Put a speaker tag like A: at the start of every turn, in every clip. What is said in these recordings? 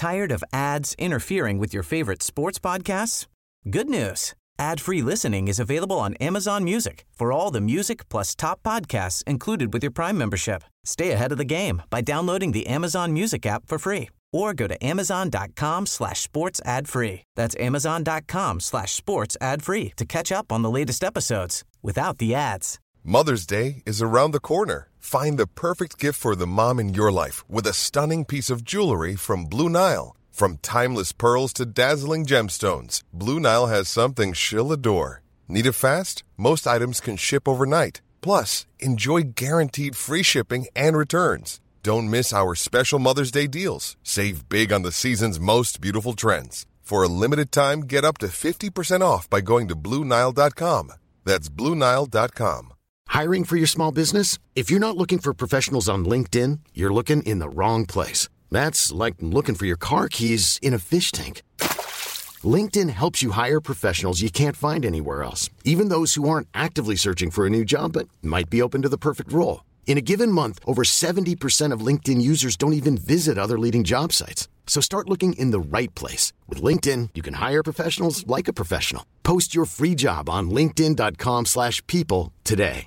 A: Tired of ads interfering with your favorite sports podcasts? Good news. Ad-free listening is available on Amazon Music for all the music plus top podcasts included with your Prime membership. Stay ahead of the game by downloading the Amazon Music app for free or go to amazon.com/sports ad free. That's amazon.com/sports ad free to catch up on the latest episodes without the ads.
B: Mother's Day is around the corner. Find the perfect gift for the mom in your life with a stunning piece of jewelry from Blue Nile. From timeless pearls to dazzling gemstones, Blue Nile has something she'll adore. Need it fast? Most items can ship overnight. Plus, enjoy guaranteed free shipping and returns. Don't miss our special Mother's Day deals. Save big on the season's most beautiful trends. For a limited time, get up to 50% off by going to BlueNile.com. That's BlueNile.com.
C: Hiring for your small business? If you're not looking for professionals on LinkedIn, you're looking in the wrong place. That's like looking for your car keys in a fish tank. LinkedIn helps you hire professionals you can't find anywhere else, even those who aren't actively searching for a new job but might be open to the perfect role. In a given month, over 70% of LinkedIn users don't even visit other leading job sites. So start looking in the right place. With LinkedIn, you can hire professionals like a professional. Post your free job on linkedin.com/people today.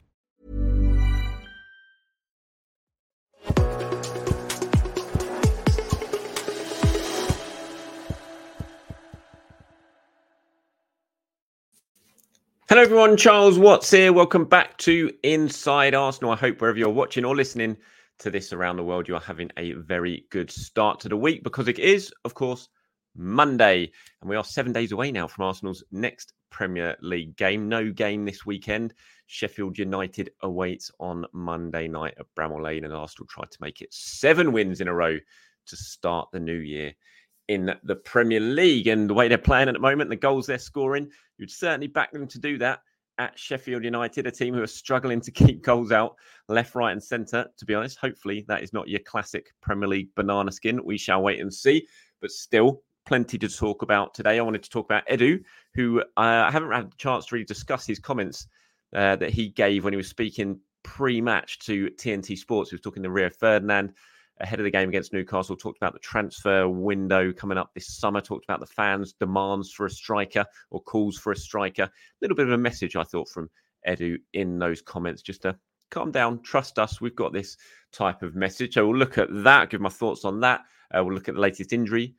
D: Hello everyone, Charles Watts here. Welcome back to Inside Arsenal. I hope wherever you're watching or listening to this around the world, you are having a very good start to the week because it is, of course, Monday. And we are 7 days away now from Arsenal's next Premier League game. No game this weekend. Sheffield United awaits on Monday night at Bramall Lane, and Arsenal tried to make it 7 wins in a row to start the new year in the Premier League. And the way they're playing at the moment, the goals they're scoring, you'd certainly back them to do that at Sheffield United, a team who are struggling to keep goals out left, right and centre, to be honest. Hopefully that is not your classic Premier League banana skin. We shall wait and see. But still, plenty to talk about today. I wanted to talk about Edu, who I haven't had a chance to really discuss his comments that he gave when he was speaking pre-match to TNT Sports. He was talking to Rio Ferdinand ahead of the game against Newcastle, talked about the transfer window coming up this summer, talked about the fans' demands for a striker or calls for a striker. A little bit of a message, I thought, from Edu in those comments, just to calm down, trust us, we've got this type of message. I will look at that, give my thoughts on that. We'll look at the latest injury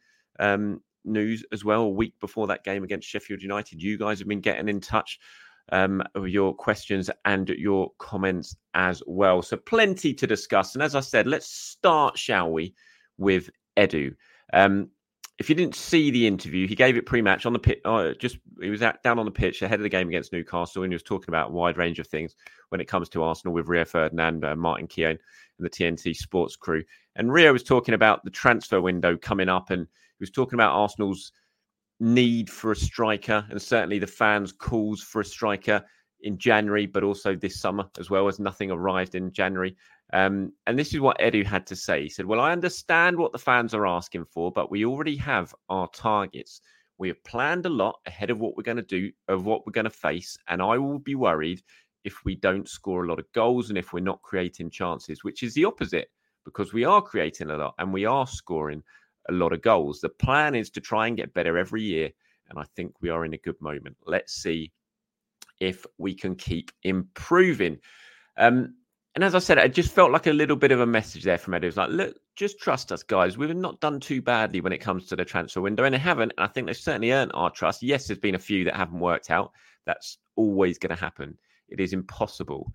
D: news as well. A week before that game against Sheffield United, you guys have been getting in touch with your questions and your comments as well. So plenty to discuss. And as I said, let's start, shall we, with Edu. If you didn't see the interview, he gave it pre-match on the pitch. He was down on the pitch ahead of the game against Newcastle, and he was talking about a wide range of things when it comes to Arsenal with Rio Ferdinand, Martin Keown, and the TNT Sports crew. And Rio was talking about the transfer window coming up, and he was talking about Arsenal's need for a striker, and certainly the fans' calls for a striker in January, but also this summer as well, as nothing arrived in January. And this is what Edu had to say. He said, well, I understand what the fans are asking for, but we already have our targets. We have planned a lot ahead of what we're going to do, of what we're going to face, and I will be worried if we don't score a lot of goals and if we're not creating chances, which is the opposite, because we are creating a lot and we are scoring a lot of goals. The plan is to try and get better every year, and I think we are in a good moment. Let's see if we can keep improving. And as I said, it just felt like a little bit of a message there from Edu. It was like, look, just trust us, guys. We've not done too badly when it comes to the transfer window, and they haven't. And I think they've certainly earned our trust. Yes, there's been a few that haven't worked out. That's always going to happen. It is impossible,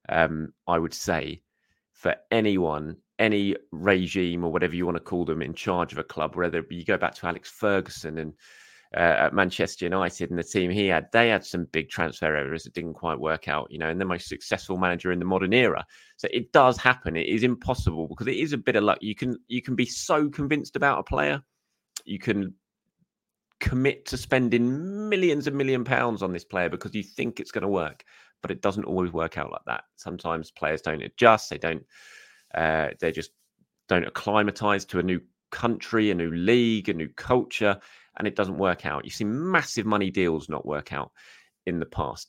D: I would say, for anyone, any regime or whatever you want to call them in charge of a club, whether you go back to Alex Ferguson and at Manchester United and the team he had, they had some big transfer errors that didn't quite work out, and the most successful manager in the modern era. So it does happen. It is impossible because it is a bit of luck. You can be so convinced about a player. You can commit to spending millions and million pounds on this player because you think it's going to work, but it doesn't always work out like that. Sometimes players don't adjust. They just don't acclimatize to a new country, a new league, a new culture, and it doesn't work out. You've seen massive money deals not work out in the past.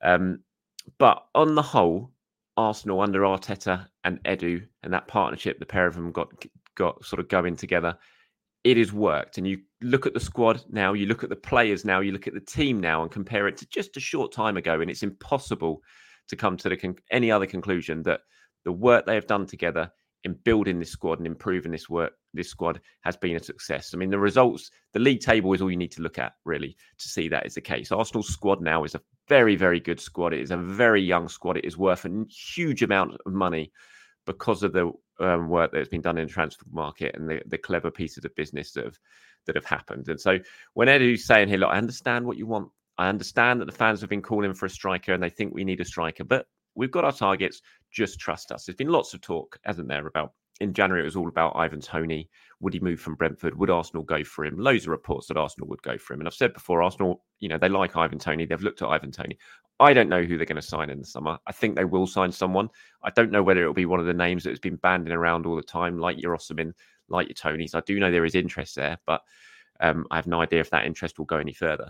D: But on the whole, Arsenal under Arteta and Edu and that partnership, the pair of them got sort of going together, it has worked. And you look at the squad now, you look at the players now, you look at the team now and compare it to just a short time ago. And it's impossible to come to any other conclusion that the work they have done together in building this squad and improving this squad has been a success. I mean, the results, the league table is all you need to look at, really, to see that is the case. Arsenal's squad now is a very, very good squad. It is a very young squad. It is worth a huge amount of money because of the work that has been done in the transfer market and the clever pieces of business that have happened. And so when Edu's saying here, look, I understand what you want. I understand that the fans have been calling for a striker and they think we need a striker, but we've got our targets. Just trust us. There's been lots of talk, hasn't there, about in January, it was all about Ivan Toney. Would he move from Brentford? Would Arsenal go for him? Loads of reports that Arsenal would go for him. And I've said before, Arsenal, they like Ivan Toney. They've looked at Ivan Toney. I don't know who they're going to sign in the summer. I think they will sign someone. I don't know whether it'll be one of the names that has been banding around all the time, like your Osimhen, like your Tonys. I do know there is interest there, but I have no idea if that interest will go any further.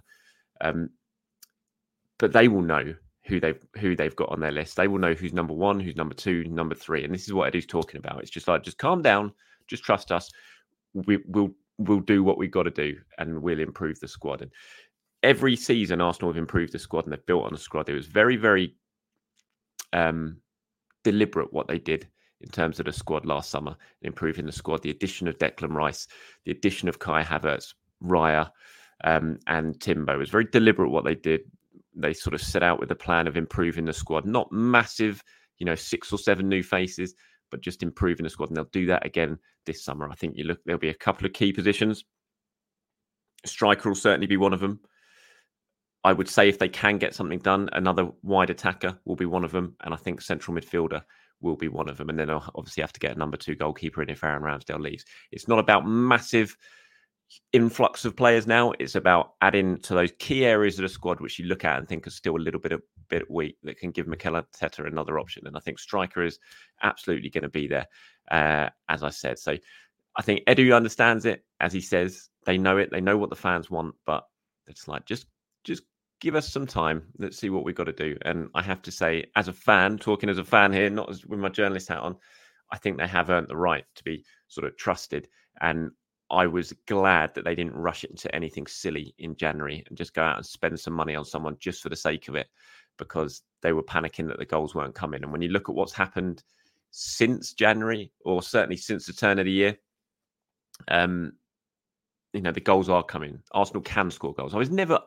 D: But they will know who they've got on their list. They will know who's number one, who's number two, number three. And this is what Edu's talking about. It's just like, just calm down, just trust us. We'll do what we've got to do and we'll improve the squad. And every season, Arsenal have improved the squad and they've built on the squad. It was very, very deliberate what they did in terms of the squad last summer, improving the squad. The addition of Declan Rice, the addition of Kai Havertz, Raya, and Timber. It was very deliberate what they did. They sort of set out with a plan of improving the squad, not massive, 6 or 7 new faces, but just improving the squad. And they'll do that again this summer. I think there'll be a couple of key positions. Striker will certainly be one of them. I would say if they can get something done, another wide attacker will be one of them. And I think central midfielder will be one of them. And then they'll obviously have to get a number 2 goalkeeper in if Aaron Ramsdale leaves. It's not about massive influx of players now. It's about adding to those key areas of the squad which you look at and think are still a little bit weak, that can give Mikel Arteta another option. And I think striker is absolutely going to be there, as I said. So I think Edu understands it. As he says, they know it. They know what the fans want, but it's like, just give us some time. Let's see what we've got to do. And I have to say, as a fan, talking as a fan here, not as with my journalist hat on, I think they have earned the right to be sort of trusted. And I was glad that they didn't rush it into anything silly in January and just go out and spend some money on someone just for the sake of it, because they were panicking that the goals weren't coming. And when you look at what's happened since January, or certainly since the turn of the year, the goals are coming. Arsenal can score goals. I was never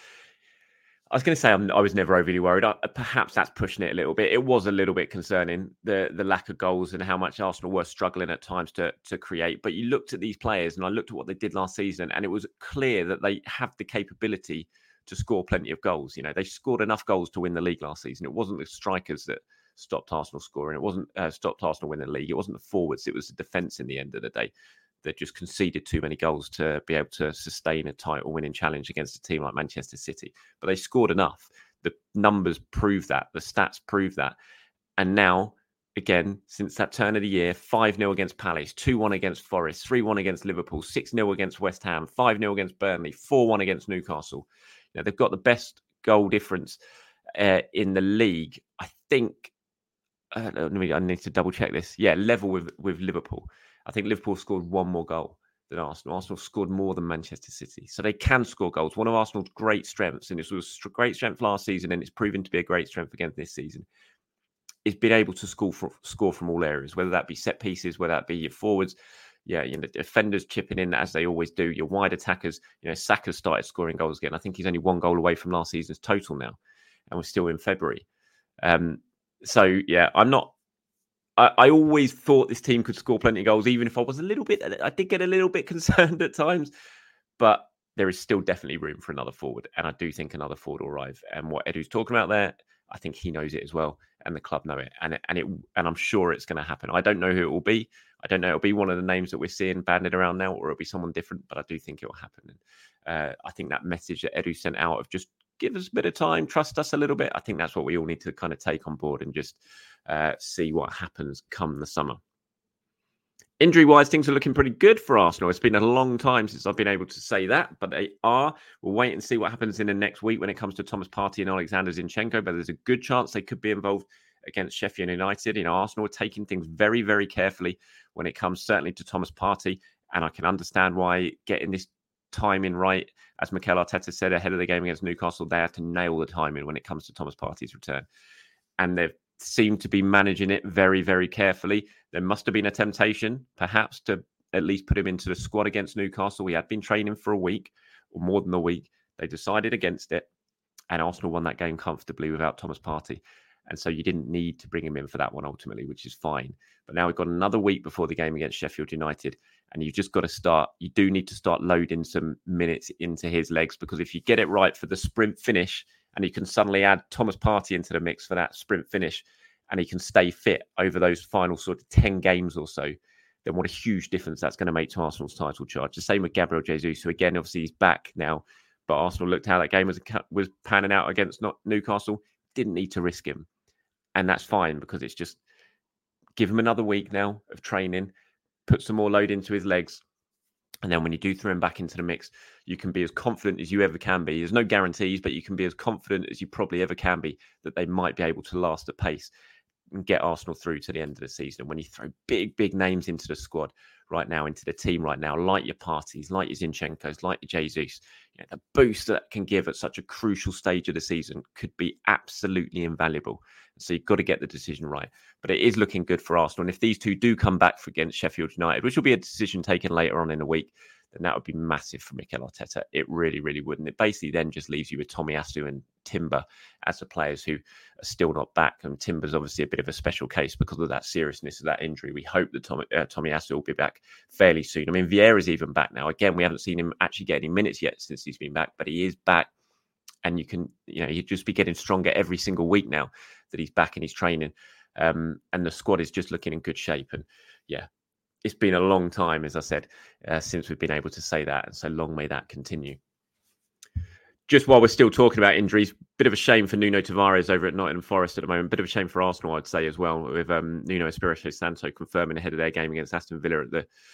D: overly worried. Perhaps that's pushing it a little bit. It was a little bit concerning, the lack of goals and how much Arsenal were struggling at times to create. But you looked at these players, and I looked at what they did last season, and it was clear that they have the capability to score plenty of goals. They scored enough goals to win the league last season. It wasn't the strikers that stopped Arsenal scoring. It wasn't stopped Arsenal winning the league. It wasn't the forwards. It was the defence in the end of the day that just conceded too many goals to be able to sustain a title-winning challenge against a team like Manchester City. But they scored enough. The numbers prove that. The stats prove that. And now, again, since that turn of the year, 5-0 against Palace, 2-1 against Forest, 3-1 against Liverpool, 6-0 against West Ham, 5-0 against Burnley, 4-1 against Newcastle. They've got the best goal difference in the league. I think, I need to double-check this. Yeah, level with Liverpool. I think Liverpool scored 1 more goal than Arsenal. Arsenal scored more than Manchester City. So they can score goals. One of Arsenal's great strengths, and it was a great strength last season, and it's proven to be a great strength again this season, is being able to score from all areas, whether that be set pieces, whether that be your forwards, defenders chipping in as they always do, your wide attackers. Saka started scoring goals again. I think he's only 1 goal away from last season's total now, and we're still in February. I always thought this team could score plenty of goals, even if I did get a little bit concerned at times. But there is still definitely room for another forward. And I do think another forward will arrive. And what Edu's talking about there, I think he knows it as well. And the club know it. And I'm sure it's going to happen. I don't know who it will be. I don't know. It'll be one of the names that we're seeing banded around now, or it'll be someone different. But I do think it will happen. And I think that message that Edu sent out of just give us a bit of time, trust us a little bit. I think that's what we all need to kind of take on board and just see what happens come the summer. Injury-wise, things are looking pretty good for Arsenal. It's been a long time since I've been able to say that, but they are. We'll wait and see what happens in the next week when it comes to Thomas Partey and Alexander Zinchenko, but there's a good chance they could be involved against Sheffield United. Arsenal are taking things very, very carefully when it comes certainly to Thomas Partey And I can understand why getting this timing right, as Mikel Arteta said ahead of the game against Newcastle, they had to nail the timing when it comes to Thomas Partey's return. And they've seemed to be managing it very, very carefully. There must have been a temptation, perhaps, to at least put him into the squad against Newcastle. He had been training for a week or more than a week. They decided against it, and Arsenal won that game comfortably without Thomas Partey. And so you didn't need to bring him in for that one ultimately, which is fine. But now we've got another week before the game against Sheffield United, and you've just got to start. You do need to start loading some minutes into his legs, because if you get it right for the sprint finish, and you can suddenly add Thomas Partey into the mix for that sprint finish, and he can stay fit over those final sort of 10 games or so, then what a huge difference that's going to make to Arsenal's title charge. The same with Gabriel Jesus, who again, obviously he's back now, but Arsenal looked how that game was panning out against Newcastle. Didn't need to risk him. And that's fine, because it's just give him another week now of training, put some more load into his legs. And then when you do throw him back into the mix, you can be as confident as you ever can be. There's no guarantees, but you can be as confident as you probably ever can be that they might be able to last at pace and get Arsenal through to the end of the season. When you throw big, big names into the squad right now, into the team right now, like your Parteys, like your Zinchenko's, like your Jesus, the boost that can give at such a crucial stage of the season could be absolutely invaluable. So you've got to get the decision right. But it is looking good for Arsenal. And if these two do come back against Sheffield United, which will be a decision taken later on in the week, then that would be massive for Mikel Arteta. It really, really would. And it basically then just leaves you with Tomiyasu and Timber as the players who are still not back. And Timber's obviously a bit of a special case because of that seriousness of that injury. We hope that Tomiyasu will be back fairly soon. I mean, Vieira's even back now. Again, we haven't seen him actually get any minutes yet since he's been back, but he is back. And you'd just be getting stronger every single week now that he's back and he's training. And the squad is just looking in good shape. And yeah, it's been a long time, as I said, since we've been able to say that. And so long may that continue. Just while we're still talking about injuries, bit of a shame for Nuno Tavares over at Nottingham Forest at the moment. Bit of a shame for Arsenal, I'd say, as well, with Nuno Espirito Santo confirming ahead of their game against Aston Villa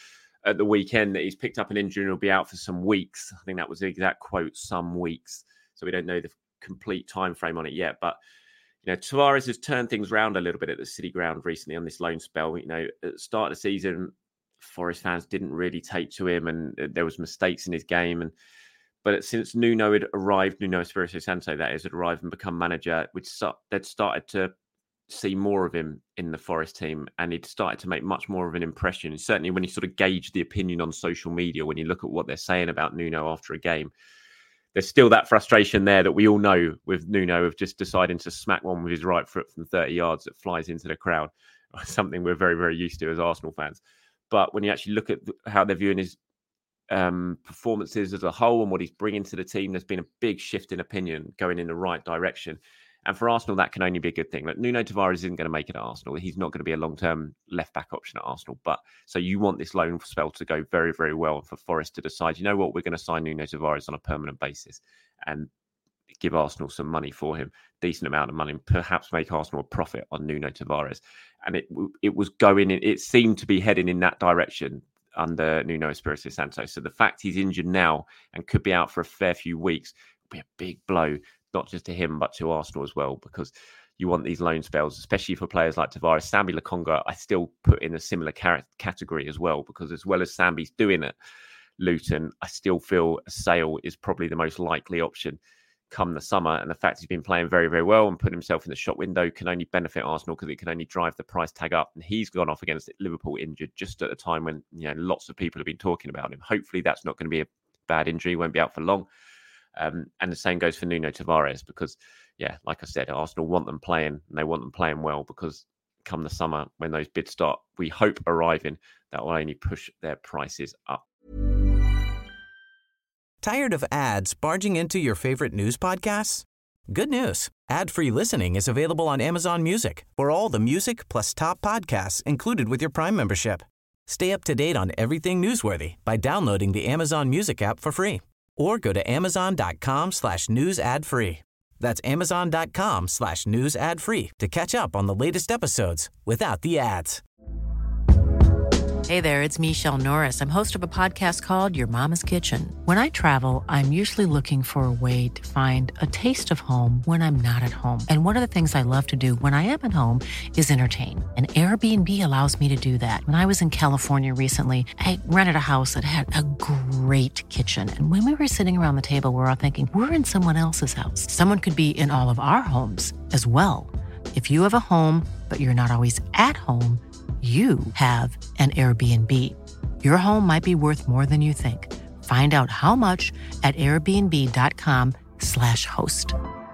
D: at the weekend that he's picked up an injury and will be out for some weeks. I think that was the exact quote, some weeks. So we don't know the complete time frame on it yet. But, Tavares has turned things around a little bit at the City Ground recently on this loan spell. At the start of the season, Forest fans didn't really take to him, and there was mistakes in his game. But since Nuno had arrived, Nuno Espirito Santo, that is, had arrived and become manager, they'd started to see more of him in the Forest team, and he'd started to make much more of an impression. And certainly when you sort of gauge the opinion on social media, when you look at what they're saying about Nuno after a game, there's still that frustration there that we all know with Nuno of just deciding to smack one with his right foot from 30 yards that flies into the crowd. Something we're very, very used to as Arsenal fans. But when you actually look at how they're viewing his performances as a whole and what he's bringing to the team, there's been a big shift in opinion going in the right direction. And for Arsenal, that can only be a good thing. Like, Nuno Tavares isn't going to make it at Arsenal. He's not going to be a long-term left-back option at Arsenal. But so you want this loan spell to go very, very well for Forest to decide, you know what, we're going to sign Nuno Tavares on a permanent basis and give Arsenal some money for him, decent amount of money, and perhaps make Arsenal a profit on Nuno Tavares. And it was going in, it seemed to be heading in that direction under Nuno Espirito Santo. So the fact he's injured now and could be out for a fair few weeks will be a big blow, not just to him, but to Arsenal as well, because you want these loan spells, especially for players like Tavares. Sambi Lokonga, I still put in a similar category as well, because as well as Sambi's doing it, Luton, I still feel a sale is probably the most likely option come the summer. And the fact he's been playing very, very well and putting himself in the shop window can only benefit Arsenal, because it can only drive the price tag up. And he's gone off against Liverpool injured just at a time when lots of people have been talking about him. Hopefully that's not going to be a bad injury, won't be out for long. And the same goes for Nuno Tavares, because, like I said, Arsenal want them playing, and they want them playing well, because come the summer, when those bids start, we hope arriving, that will only push their prices up.
A: Tired of ads barging into your favorite news podcasts? Good news. Ad-free listening is available on Amazon Music for all the music plus top podcasts included with your Prime membership. Stay up to date on everything newsworthy by downloading the Amazon Music app for free. Or go to amazon.com/news ad free. That's amazon.com/news ad free to catch up on the latest episodes without the ads.
E: Hey there, it's Michelle Norris. I'm host of a podcast called Your Mama's Kitchen. When I travel, I'm usually looking for a way to find a taste of home when I'm not at home. And one of the things I love to do when I am at home is entertain. And Airbnb allows me to do that. When I was in California recently, I rented a house that had a great kitchen. And when we were sitting around the table, we're all thinking, we're in someone else's house. Someone could be in all of our homes as well. If you have a home, but you're not always at home, you have an Airbnb. Your home might be worth more than you think. Find out how much at airbnb.com/host.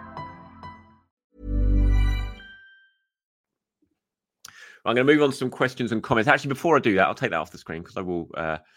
D: I'm going to move on to some questions and comments. Actually, before I do that, I'll take that off the screen because I will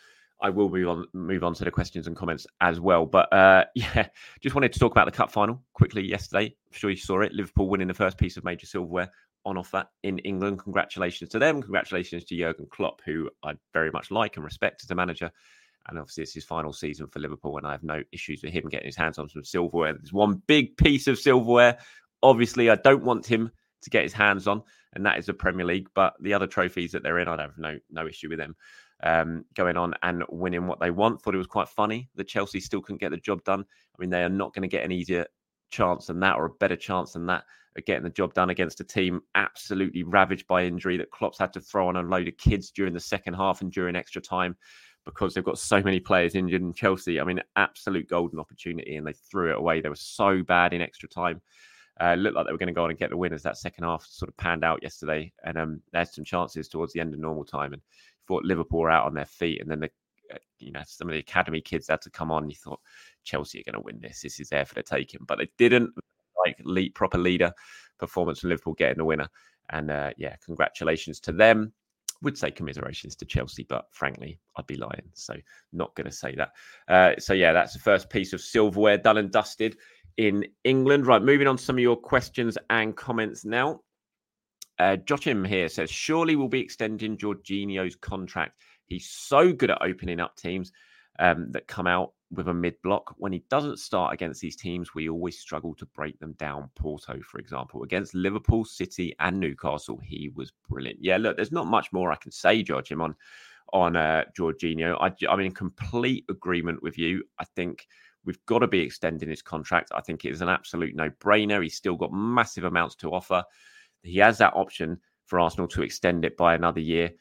D: move on to the questions and comments as well. But just wanted to talk about the cup final quickly yesterday. I'm sure you saw it. Liverpool winning the first piece of major silverware on offer in England. Congratulations to them. Congratulations to Jurgen Klopp, who I very much like and respect as a manager. And obviously, it's his final season for Liverpool, and I have no issues with him getting his hands on some silverware. There's one big piece of silverware, obviously, I don't want him to get his hands on, and that is the Premier League. But the other trophies that they're in, I'd have no issue with them going on and winning what they want. Thought it was quite funny that Chelsea still couldn't get the job done. I mean, they are not going to get an easier chance than that, or a better chance than that, of getting the job done against a team absolutely ravaged by injury, that Klopp's had to throw on a load of kids during the second half and during extra time because they've got so many players injured in Chelsea. I mean, absolute golden opportunity, and they threw it away. They were so bad in extra time. Looked like they were going to go on and get the win as that second half sort of panned out yesterday. And they had some chances towards the end of normal time, and thought Liverpool were out on their feet. And then some of the academy kids had to come on. And you thought Chelsea are going to win this. This is there for the taking, but they didn't. Proper leader performance from Liverpool getting the winner. And congratulations to them. Would say commiserations to Chelsea, but frankly, I'd be lying. So not going to say that. That's the first piece of silverware done and dusted in England. Right, moving on to some of your questions and comments now. Joachim here says, surely we'll be extending Jorginho's contract. He's so good at opening up teams that come out with a mid-block. When he doesn't start against these teams, we always struggle to break them down. Porto, for example, against Liverpool, City and Newcastle, he was brilliant. Yeah, look, there's not much more I can say, Joachim, on Jorginho. I'm in complete agreement with you. I think we've got to be extending his contract. I think it is an absolute no-brainer. He's still got massive amounts to offer. He has that option for Arsenal to extend it by another year.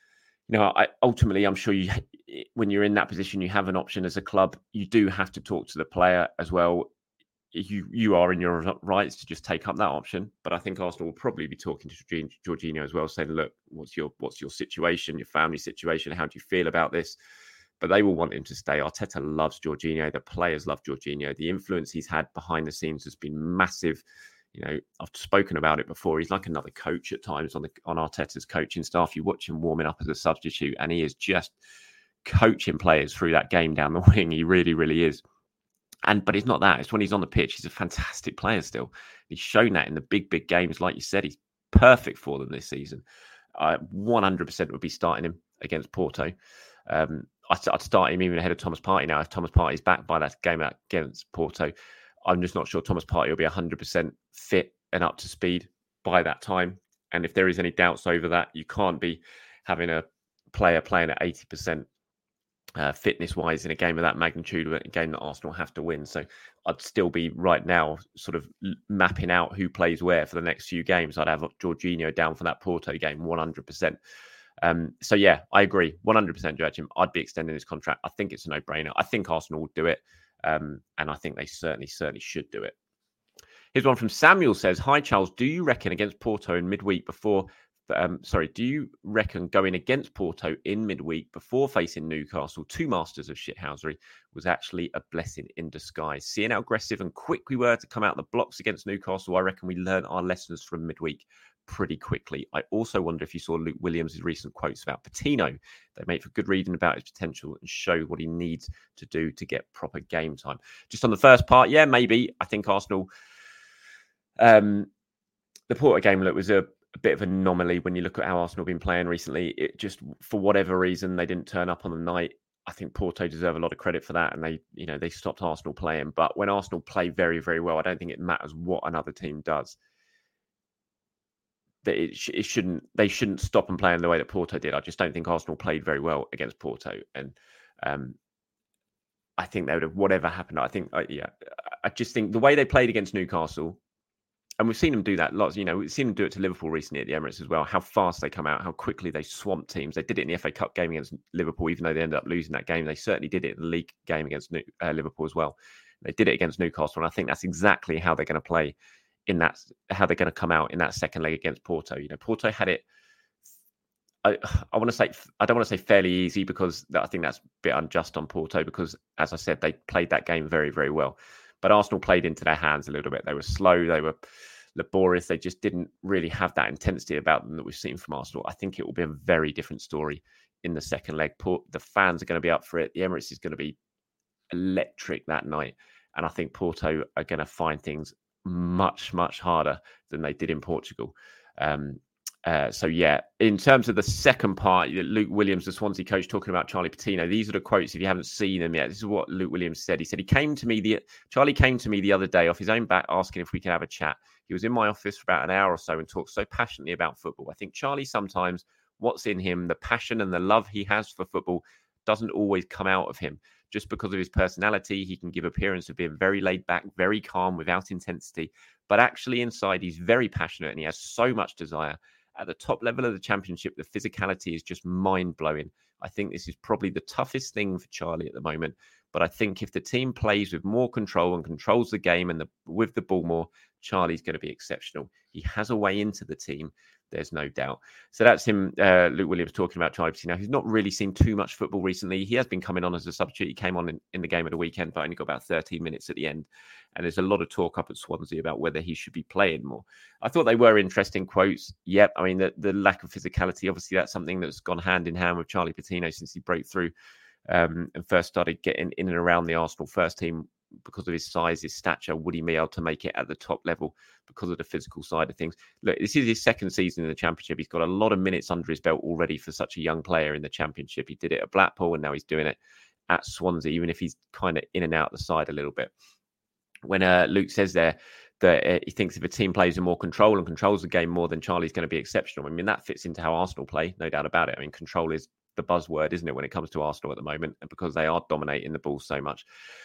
D: Ultimately, I'm sure when you're in that position, you have an option as a club. You do have to talk to the player as well. You are in your rights to just take up that option. But I think Arsenal will probably be talking to Jorginho as well, saying, look, what's your situation, your family situation? How do you feel about this? But they will want him to stay. Arteta loves Jorginho. The players love Jorginho. The influence he's had behind the scenes has been massive. I've spoken about it before. He's like another coach at times on Arteta's coaching staff. You watch him warming up as a substitute, and he is just coaching players through that game down the wing. He really, really is. But it's not that. It's when he's on the pitch. He's a fantastic player still. He's shown that in the big games. Like you said, he's perfect for them this season. 100% would be starting him against Porto. I'd start him even ahead of Thomas Partey now. If Thomas Partey's back by that game against Porto, I'm just not sure Thomas Partey will be 100% fit and up to speed by that time. And if there is any doubts over that, you can't be having a player playing at 80% fitness-wise in a game of that magnitude, a game that Arsenal have to win. So I'd still be right now sort of mapping out who plays where for the next few games. I'd have Jorginho down for that Porto game, 100%. I agree, 100%, Joachim. I'd be extending his contract. I think it's a no-brainer. I think Arsenal would do it. And I think they certainly should do it. Here's one from Samuel says, hi, Charles. Do you reckon against Porto in midweek before... do you reckon going against Porto in midweek before facing Newcastle, two masters of shithousery, was actually a blessing in disguise? Seeing how aggressive and quick we were to come out the blocks against Newcastle, I reckon we learned our lessons from midweek pretty quickly. I also wonder if you saw Luke Williams' recent quotes about Patino. They make for good reading about his potential and show what he needs to do to get proper game time. Just on the first part, yeah, maybe. I think Arsenal... the Porto game, look, was a bit of an anomaly when you look at how Arsenal have been playing recently. It just, for whatever reason, they didn't turn up on the night. I think Porto deserve a lot of credit for that, and they stopped Arsenal playing. But when Arsenal play very, very well, I don't think it matters what another team does. that they shouldn't stop and play in the way that Porto did. I just don't think Arsenal played very well against Porto, and I think they would have, whatever happened. I just think the way they played against Newcastle, and we've seen them do that lots. We've seen them do it to Liverpool recently at the Emirates as well. How fast they come out, how quickly they swamp teams. They did it in the FA Cup game against Liverpool, even though they ended up losing that game. They certainly did it in the league game against Liverpool as well. They did it against Newcastle, and I think that's exactly how they're going to play in that. How they're going to come out in that second leg against Porto. Porto had it. I don't want to say fairly easy, because I think that's a bit unjust on Porto, because, as I said, they played that game very, very well. But Arsenal played into their hands a little bit. They were slow. They were laborious. They just didn't really have that intensity about them that we've seen from Arsenal. I think it will be a very different story in the second leg. The fans are going to be up for it. The Emirates is going to be electric that night. And I think Porto are going to find things much, much harder than they did in Portugal. In terms of the second part, Luke Williams, the Swansea coach, talking about Charlie Patino, these are the quotes. If you haven't seen them yet, this is what Luke Williams said. He said, Charlie came to me the other day off his own back, asking if we could have a chat. He was in my office for about an hour or so and talked so passionately about football. I think Charlie, sometimes what's in him, the passion and the love he has for football, doesn't always come out of him. Just because of his personality, he can give appearance of being very laid back, very calm, without intensity. But actually inside, he's very passionate and he has so much desire. At the top level of the Championship, the physicality is just mind-blowing. I think this is probably the toughest thing for Charlie at the moment. But I think if the team plays with more control and controls the game and with the ball more, Charlie's going to be exceptional. He has a way into the team, there's no doubt. So that's him, Luke Williams, talking about Charlie Patino. He's not really seen too much football recently. He has been coming on as a substitute. He came on in the game at the weekend, but only got about 13 minutes at the end. And there's a lot of talk up at Swansea about whether he should be playing more. I thought they were interesting quotes. Yep, I mean, the lack of physicality, obviously that's something that's gone hand in hand with Charlie Patino since he broke through and first started getting in and around the Arsenal first team. Because of his size, his stature, would he be able to make it at the top level because of the physical side of things? Look, this is his second season in the Championship. He's got a lot of minutes under his belt already for such a young player in the Championship. He did it at Blackpool and now he's doing it at Swansea, even if he's kind of in and out the side a little bit. When Luke says there that he thinks if a team plays with more control and controls the game more, then Charlie's going to be exceptional. I mean, that fits into how Arsenal play, no doubt about it. I mean, control is the buzzword, isn't it, when it comes to Arsenal at the moment, and because they are dominating the ball so much.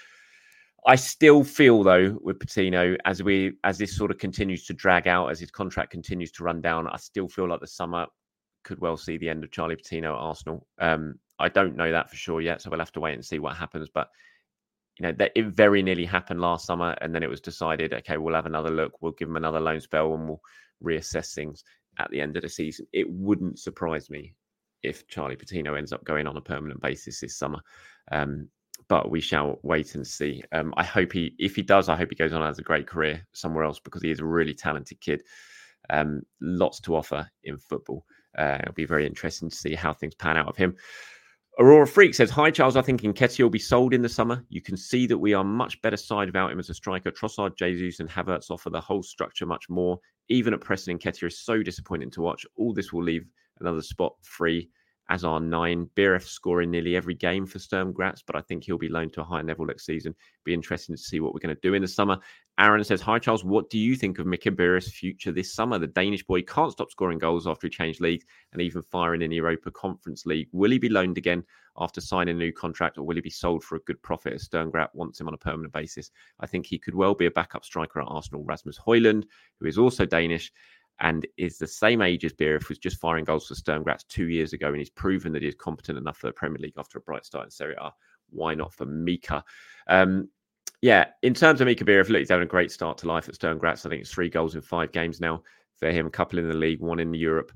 D: I still feel, though, with Patino, as this sort of continues to drag out, as his contract continues to run down, I still feel like the summer could well see the end of Charlie Patino at Arsenal. I don't know that for sure yet, so we'll have to wait and see what happens. But that it very nearly happened last summer, and then it was decided, okay, we'll have another look, we'll give him another loan spell, and we'll reassess things at the end of the season. It wouldn't surprise me if Charlie Patino ends up going on a permanent basis this summer. But we shall wait and see. I hope if he does, I hope he goes on and has a great career somewhere else, because he is a really talented kid. Lots to offer in football. It'll be very interesting to see how things pan out of him. Aurora Freak says, hi, Charles. I think Nketiah will be sold in the summer. You can see that we are much better side without him as a striker. Trossard, Jesus and Havertz offer the whole structure much more. Even at Preston, Nketiah is so disappointing to watch. All this will leave another spot free, as are 9. Biereth scoring nearly every game for Sturm Graz, but I think he'll be loaned to a higher level next season. Be interesting to see what we're going to do in the summer. Aaron says, hi, Charles. What do you think of Mika Biereth's future this summer? The Danish boy can't stop scoring goals after he changed leagues and even firing in the Europa Conference League. Will he be loaned again after signing a new contract, or will he be sold for a good profit as Sturm Graz wants him on a permanent basis? I think he could well be a backup striker at Arsenal. Rasmus Højlund, who is also Danish and is the same age as Biereth, was just firing goals for Sturm Graz 2 years ago, and he's proven that he is competent enough for the Premier League after a bright start in Serie A. Why not for Mika? In terms of Mika Biereth, look, he's having a great start to life at Sturm Graz. I think it's 3 goals in 5 games now for him, a couple in the league, 1 in Europe.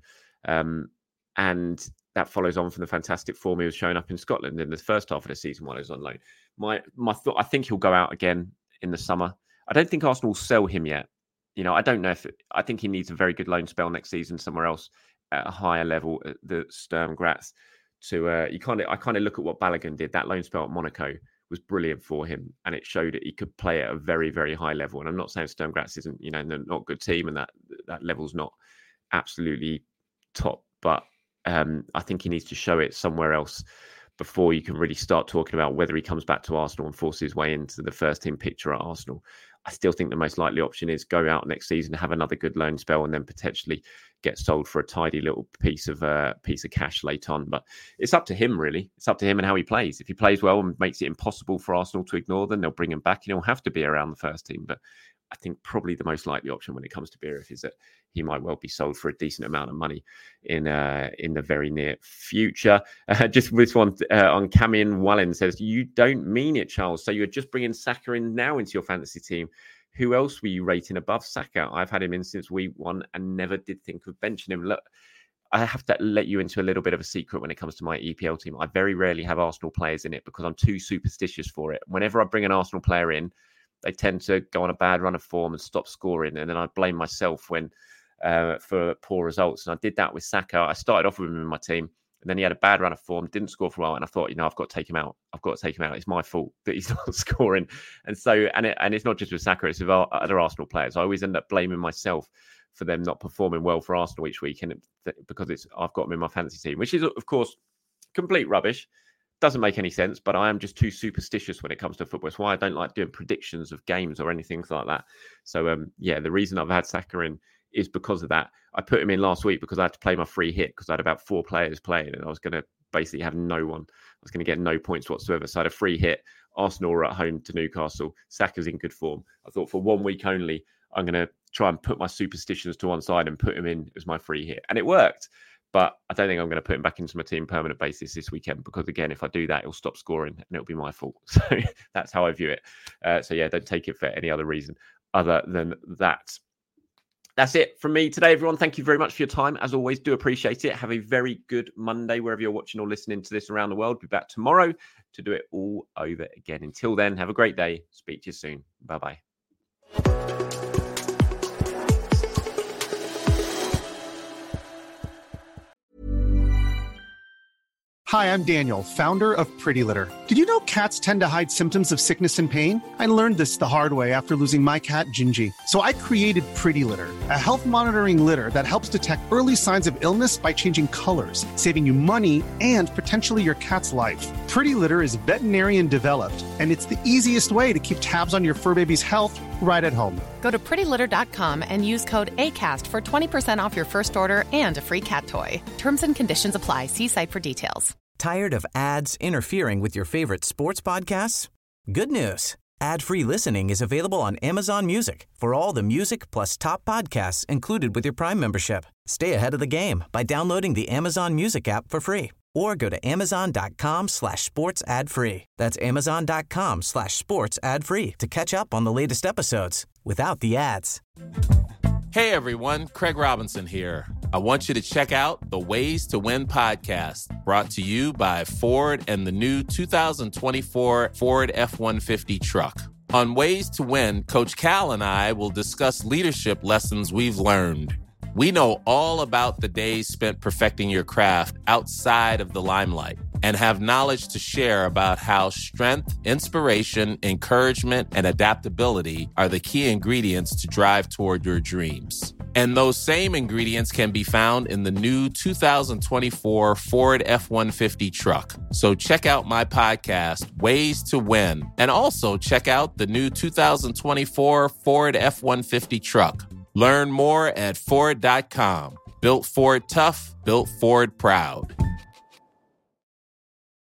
D: And that follows on from the fantastic form he was showing up in Scotland in the first half of the season while he was on loan. My thought, I think he'll go out again in the summer. I don't think Arsenal will sell him yet. I don't know I think he needs a very good loan spell next season somewhere else at a higher level at the Sturm Graz. I kind of look at what Balogun did. That loan spell at Monaco was brilliant for him, and it showed that he could play at a very, very high level. And I'm not saying Sturm Graz isn't, they're not a good team, and that level's not absolutely top, but I think he needs to show it somewhere else before you can really start talking about whether he comes back to Arsenal and forces his way into the first team picture at Arsenal. I still think the most likely option is go out next season, have another good loan spell, and then potentially get sold for a tidy little piece of cash late on. But it's up to him, really. It's up to him and how he plays. If he plays well and makes it impossible for Arsenal to ignore them, they'll bring him back and he'll have to be around the first team. But I think probably the most likely option when it comes to Biereth is that he might well be sold for a decent amount of money in the very near future. Just this one on Camion Wallen says, you don't mean it, Charles. So you're just bringing Saka in now into your fantasy team. Who else were you rating above Saka? I've had him in since week 1 and never did think of benching him. Look, I have to let you into a little bit of a secret when it comes to my EPL team. I very rarely have Arsenal players in it because I'm too superstitious for it. Whenever I bring an Arsenal player in, they tend to go on a bad run of form and stop scoring. And then I blame myself for poor results. And I did that with Saka. I started off with him in my team, and then he had a bad run of form, didn't score for a while. And I thought, I've got to take him out. It's my fault that he's not scoring. And so, and it's not just with Saka, it's with other Arsenal players. I always end up blaming myself for them not performing well for Arsenal each week. And because I've got them in my fantasy team, which is, of course, complete rubbish. Doesn't make any sense, but I am just too superstitious when it comes to football. It's why I don't like doing predictions of games or anything like that. So, the reason I've had Saka in is because of that. I put him in last week because I had to play my free hit because I had about 4 players playing and I was going to basically have no one. I was going to get no points whatsoever. So I had a free hit. Arsenal are at home to Newcastle. Saka's in good form. I thought for 1 week only, I'm going to try and put my superstitions to one side and put him in as my free hit. And it worked. But I don't think I'm going to put him back into my team permanent basis this weekend because, again, if I do that, he'll stop scoring and it'll be my fault. So that's how I view it. Don't take it for any other reason other than that. That's it from me today, everyone. Thank you very much for your time. As always, do appreciate it. Have a very good Monday wherever you're watching or listening to this around the world. Be back tomorrow to do it all over again. Until then, have a great day. Speak to you soon. Bye-bye.
F: Hi, I'm Daniel, founder of Pretty Litter. Did you know cats tend to hide symptoms of sickness and pain? I learned this the hard way after losing my cat, Gingy. So I created Pretty Litter, a health monitoring litter that helps detect early signs of illness by changing colors, saving you money and potentially your cat's life. Pretty Litter is veterinarian developed, and it's the easiest way to keep tabs on your fur baby's health right at home.
G: Go to prettylitter.com and use code ACAST for 20% off your first order and a free cat toy. Terms and conditions apply. See site for details.
A: Tired of ads interfering with your favorite sports podcasts? Good news. Ad-free listening is available on Amazon Music for all the music plus top podcasts included with your Prime membership. Stay ahead of the game by downloading the Amazon Music app for free or go to amazon.com/sports ad free. That's amazon.com/sports ad free to catch up on the latest episodes without the ads.
H: Hey everyone, Craig Robinson here. I want you to check out the Ways to Win podcast, brought to you by Ford and the new 2024 Ford F-150 truck. On Ways to Win, Coach Cal and I will discuss leadership lessons we've learned. We know all about the days spent perfecting your craft outside of the limelight and have knowledge to share about how strength, inspiration, encouragement, and adaptability are the key ingredients to drive toward your dreams. And those same ingredients can be found in the new 2024 Ford F-150 truck. So check out my podcast, Ways to Win, and also check out the new 2024 Ford F-150 truck. Learn more at Ford.com. Built Ford tough, built Ford proud.